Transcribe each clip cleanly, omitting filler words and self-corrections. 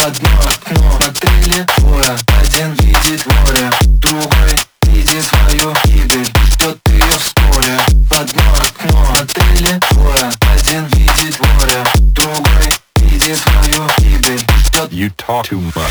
одно окно мотели двое. Один видит море, другой видит свою гибель, ждет ее в поле. В одно окно мотели двое. Один видит море, другой видит свою гибель, ждет. You talk too much.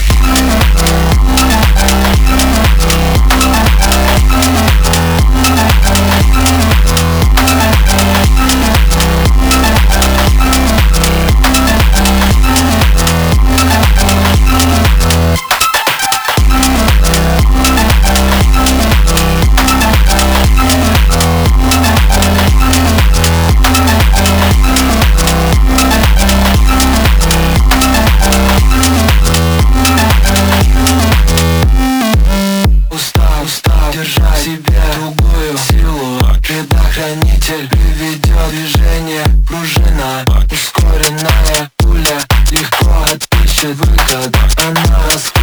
Держать себе другую силу. Предохранитель приведет движение. Пружина ускоренная, пуля легко отыщет выход. Она